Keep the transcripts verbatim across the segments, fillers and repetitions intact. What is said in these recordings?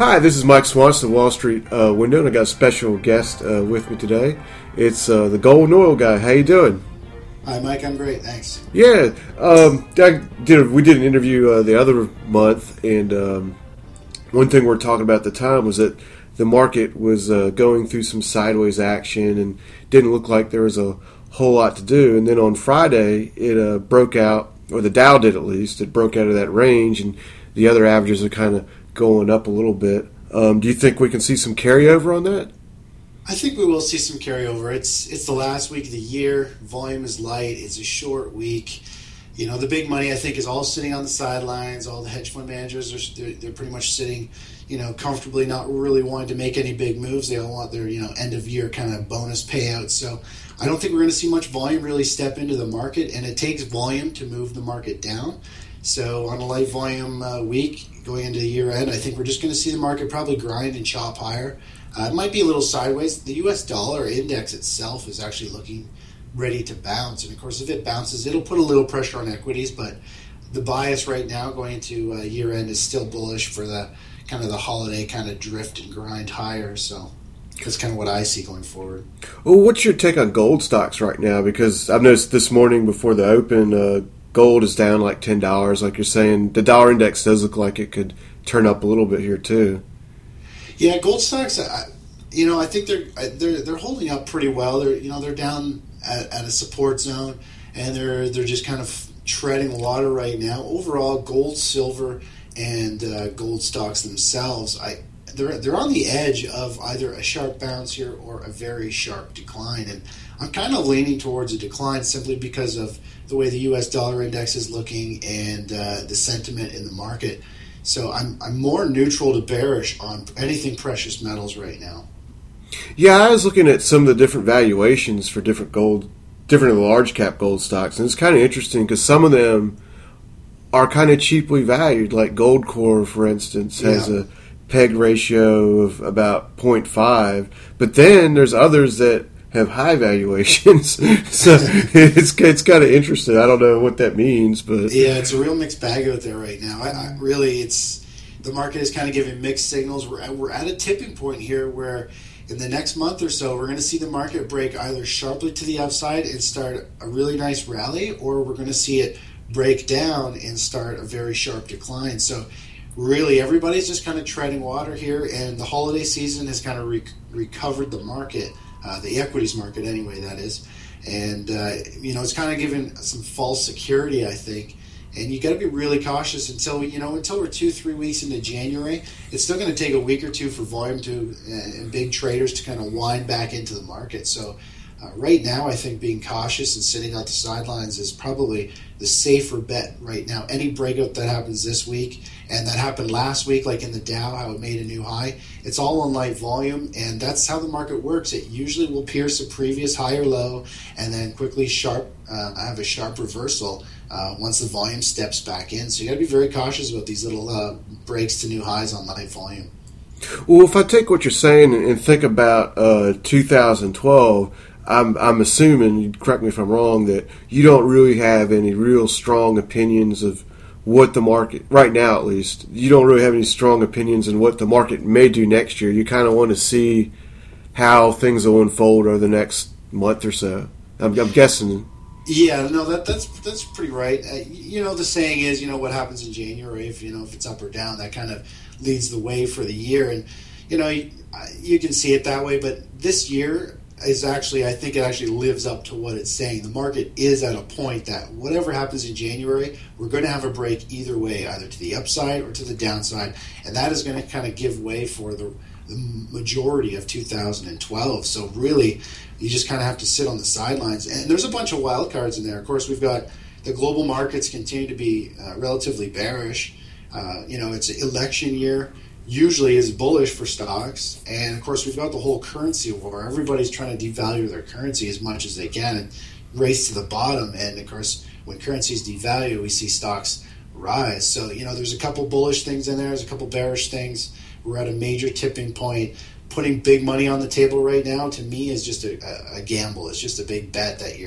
Hi, this is Mike Swanson of Wall Street uh, Window, and I got a special guest uh, with me today. It's uh, the Gold and Oil guy. How you doing? Hi, Mike. I'm great. Thanks. Yeah, um, I did. A, we did an interview uh, the other month, and um, one thing we were talking about at the time was that the market was uh, going through some sideways action and didn't look like there was a whole lot to do. And then on Friday, it uh, broke out, or the Dow did at least. It broke out of that range, and the other averages are kind of going up a little bit. Um, do you think we can see some carryover on that? I think we will see some carryover. It's it's the last week of the year. Volume is light. It's a short week. You know, the big money, I think, is all sitting on the sidelines. All the hedge fund managers, are they're, they're pretty much sitting, you know, comfortably, not really wanting to make any big moves. They all want their, you know, end-of-year kind of bonus payouts. So I don't think we're going to see much volume really step into the market, and it takes volume to move the market down. So on a light volume uh, week going into the year end, I think we're just going to see the market probably grind and chop higher. Uh, it might be a little sideways. The U S dollar index itself is actually looking ready to bounce. And of course, if it bounces, it'll put a little pressure on equities. But the bias right now going into uh, year end is still bullish for the kind of the holiday kind of drift and grind higher. So that's kind of what I see going forward. Well, what's your take on gold stocks right now? Because I've noticed this morning before the open, uh, gold is down like ten dollars, like you're saying. The dollar index does look like it could turn up a little bit here too. Yeah, gold stocks, I, you know, I think they're they're they're holding up pretty well. They're you know they're down at, at a support zone, and they're they're just kind of treading water right now. Overall, gold, silver, and uh, gold stocks themselves, I they're they're on the edge of either a sharp bounce here or a very sharp decline, and I'm kind of leaning towards a decline simply because of the way the U S dollar index is looking and uh, the sentiment in the market. So I'm I'm more neutral to bearish on anything precious metals right now. Yeah, I was looking at some of the different valuations for different gold, different large cap gold stocks, and it's kind of interesting because some of them are kind of cheaply valued. Like Goldcore, for instance, has yeah. a peg ratio of about zero point five, but then there's others that have high valuations. So it's it's kind of interesting. I don't know what that means, but yeah, it's a real mixed bag out there right now. I, I really, it's the market is kind of giving mixed signals. We're at, we're at a tipping point here where in the next month or so, we're going to see the market break either sharply to the upside and start a really nice rally, or we're going to see it break down and start a very sharp decline. So really, everybody's just kind of treading water here, and the holiday season has kind of re- recovered the market. Uh, the equities market anyway, that is. And, uh, you know, it's kind of given some false security, I think. And you got to be really cautious until, you know, until we're two, three weeks into January. It's still going to take a week or two for volume to, uh, and big traders to kind of wind back into the market. So uh, right now, I think being cautious and sitting out the sidelines is probably the safer bet right now. Any breakout that happens this week and that happened last week, like in the Dow, how it made a new high, it's all on light volume, and that's how the market works. It usually will pierce a previous high or low and then quickly sharp uh, have a sharp reversal uh, once the volume steps back in. So you got to be very cautious about these little uh, breaks to new highs on light volume. Well, if I take what you're saying and think about uh, two thousand twelve, I'm, I'm assuming, correct me if I'm wrong, that you don't really have any real strong opinions of what the market, right now at least, you don't really have any strong opinions on what the market may do next year. You kind of want to see how things will unfold over the next month or so. I'm, I'm guessing. Yeah, no, that that's that's pretty right. Uh, you know, the saying is, you know, what happens in January, if you know if it's up or down, that kind of leads the way for the year. And you know, you, you can see it that way. But this year is actually, I think it actually lives up to what it's saying. The market is at a point that whatever happens in January, we're going to have a break either way, either to the upside or to the downside, and that is going to kind of give way for the, the majority of two thousand twelve. So really, you just kind of have to sit on the sidelines. And there's a bunch of wild cards in there. Of course, we've got the global markets continue to be uh, relatively bearish. Uh, you know, it's an election year. Usually is bullish for stocks, and of course we've got the whole currency war. Everybody's trying to devalue their currency as much as they can and race to the bottom, and of course when currencies devalue we see stocks rise. So you know there's a couple bullish things in there, there's a couple bearish things. We're at a major tipping point. Putting big money on the table right now to me is just a, a, a gamble. It's just a big bet that you're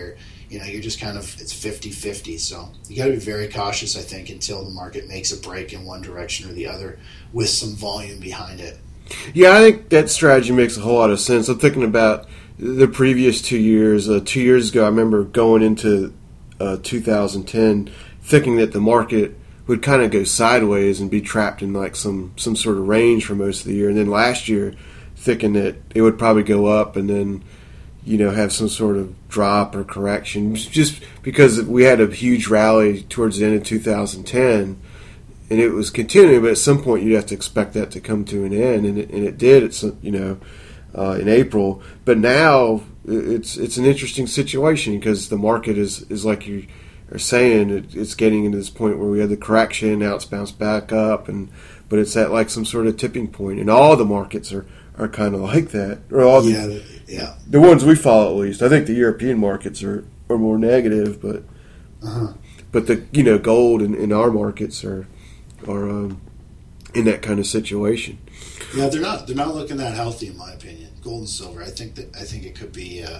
you know, you're just kind of, it's fifty-fifty. So you got to be very cautious, I think, until the market makes a break in one direction or the other with some volume behind it. Yeah, I think that strategy makes a whole lot of sense. I'm thinking about the previous two years. Uh, two years ago, I remember going into uh, two thousand ten thinking that the market would kind of go sideways and be trapped in like some, some sort of range for most of the year. And then last year, thinking that it would probably go up and then, you know, have some sort of drop or correction. Just because we had a huge rally towards the end of two thousand ten, and it was continuing, but at some point you'd have to expect that to come to an end, and it, and it did. It's you know uh, in April, but now it's it's an interesting situation because the market is, is like you are saying, it, it's getting into this point where we had the correction, now it's bounced back up, and but it's at like some sort of tipping point, and all the markets are, are kind of like that. Or all the, yeah, yeah. The ones we follow, at least. I think the European markets are, are more negative, but uh-huh. but the you know gold in, in our markets are are um, in that kind of situation. Yeah, they're not they're not looking that healthy, in my opinion. Gold and silver. I think that I think it could be. Uh,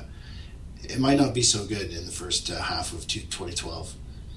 it might not be so good in the first uh, half of twenty twelve.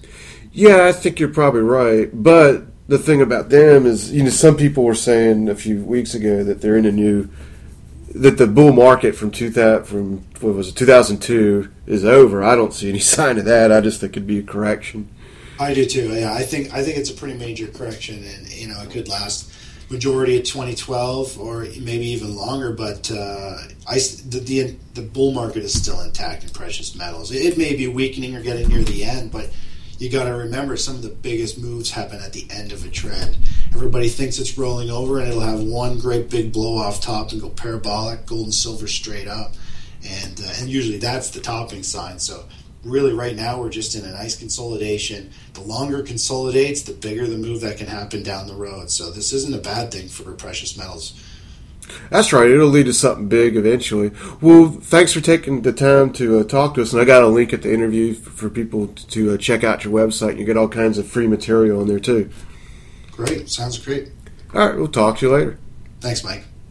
Yeah, I think you're probably right. But the thing about them is, you know, some people were saying a few weeks ago that they're in a new, that the bull market from two thousand, from what was it, two thousand two is over. I don't see any sign of that. I just think it'd be a correction. I do too. Yeah, I think I think it's a pretty major correction, and you know, it could last majority of twenty twelve or maybe even longer. But uh, I the, the the bull market is still intact in precious metals. It may be weakening or getting near the end, but you got to remember some of the biggest moves happen at the end of a trend. Everybody thinks it's rolling over, and it'll have one great big blow off top and go parabolic, gold and silver straight up, and uh, and usually that's the topping sign. So really, right now we're just in a nice consolidation. The longer it consolidates, the bigger the move that can happen down the road. So this isn't a bad thing for precious metals. That's right. It'll lead to something big eventually. Well, thanks for taking the time to uh, talk to us. And I got a link at the interview for people to uh, check out your website. You get all kinds of free material on there, too. Great. Sounds great. All right. We'll talk to you later. Thanks, Mike.